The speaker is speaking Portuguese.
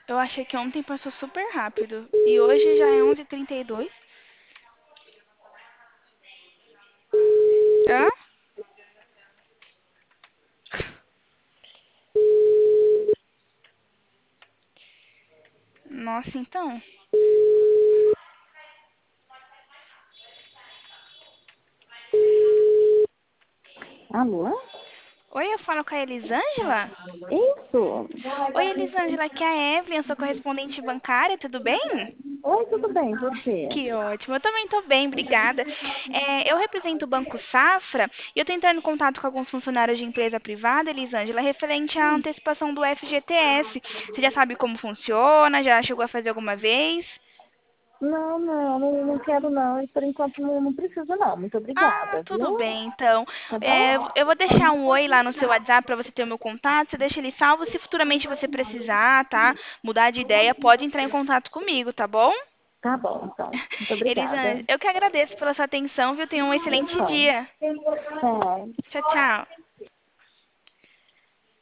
Eu achei que ontem passou super rápido. E hoje já é 11h32. Hã? Nossa, então. Alô? Oi, eu falo com a Elisângela? Isso. Oi, Elisângela, aqui é a Evelyn, eu sou correspondente bancária, tudo bem? Oi, tudo bem, você? Que ótimo, eu também tô bem, obrigada. Eu represento o Banco Safra e eu tô entrando em contato com alguns funcionários de empresa privada, Elisângela, referente à antecipação do FGTS. Você já sabe como funciona? Já chegou a fazer alguma vez? Não quero não. E por enquanto não preciso não. Muito Ah, obrigada, tudo viu? bem, então. Tá bom? Eu vou deixar um oi lá no seu WhatsApp para você ter o meu contato. Você deixa ele salvo. Se futuramente você precisar, tá? Mudar de ideia, pode entrar em contato comigo, tá bom? Tá bom, então. Muito Elisângela, obrigada. eu que agradeço pela sua atenção, viu? Tenha um excelente Então, dia. é, Tchau, tchau.